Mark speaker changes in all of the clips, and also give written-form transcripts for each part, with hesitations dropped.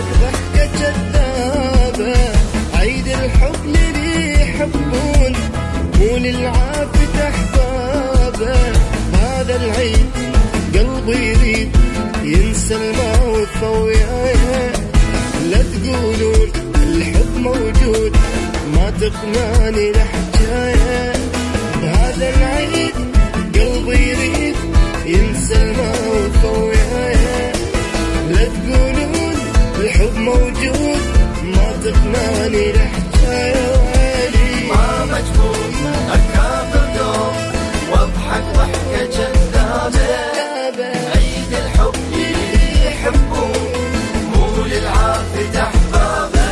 Speaker 1: واضحك ضحكة كذابة. عيد الحب للي يحبون مو للعافية أحبابه. هذا العيد قلبي يريد ينسى الموت وياه. لا تقولون الحب موجود ما تقنعني الحجاية. بهذا العيد قلبي يريد ينسى الموت وياه. لا تقولون الحب موجود ما تقنعني الحجاية.
Speaker 2: ما مجبور أكابر دوم واضحك ضحكة كذابة. عيد الحب اللي يحبون مو للعافية أحبابه.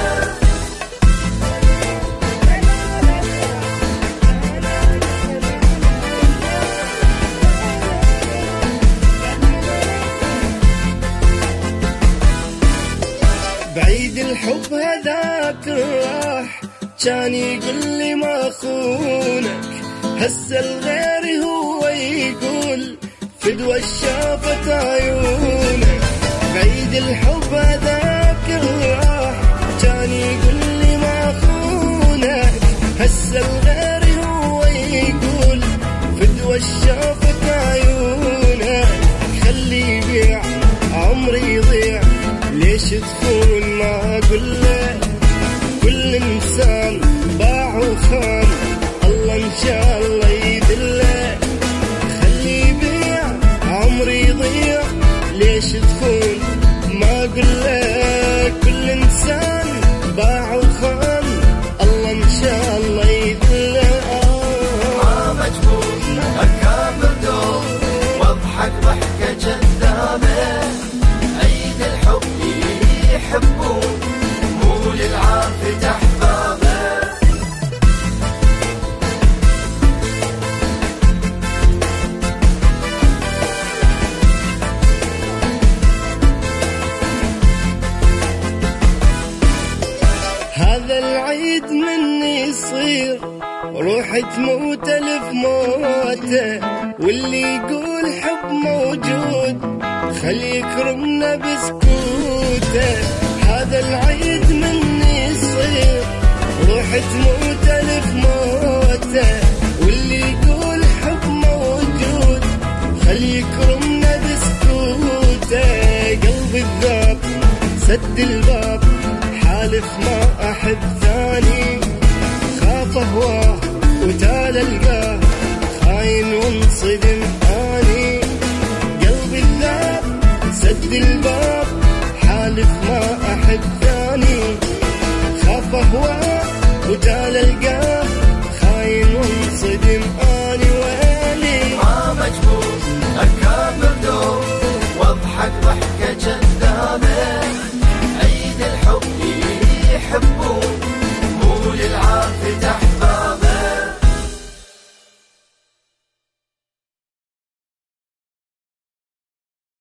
Speaker 1: بعيد الحب هذاك راح كان يقول لي ما خونك. هسه الغير هو يقول فدوى شافت عيونك. بعيد الحب هذاك راح كان يقول لي ما خونك. هسه الغير هو يقول فدوى شافت عيونك. خلي يبيع عمري يضيع ليش تخون ما أقول له. كل إنسان باع وخان الله إن شاء الله يدله. خلي يبيع عمري يضيع ليش تخون ما أقول له. كل إنسان باع وخان الله إن شاء الله يدله.
Speaker 2: ما مجبور أكابر دوم واضحك ضحكة كذابة. عيد الحب اللي يحبون مو للعافية أحبابه.
Speaker 1: هذا العيد مني يصير روحي تموت ألف موته. واللي يقول حب موجود خلي يكرمنا بسكوته. هذا العيد مني يصير روحي تموت ألف موته. واللي يقول حب موجود خلي يكرمنا بسكوته. قلبي الذاب سد الباب حالف ما أحب ثاني. خاف أهواه وتال ألقاه خاين وانصدم أني. قلبي الذاب سد الباب حالف ما أحب ثاني. خاف أهواه وتال ألقاه خاين وانصدم أني. ويلي
Speaker 2: ما مجبور أكابر دوم واضحك ضحكة كذابة. عيد الحب اللي يحبون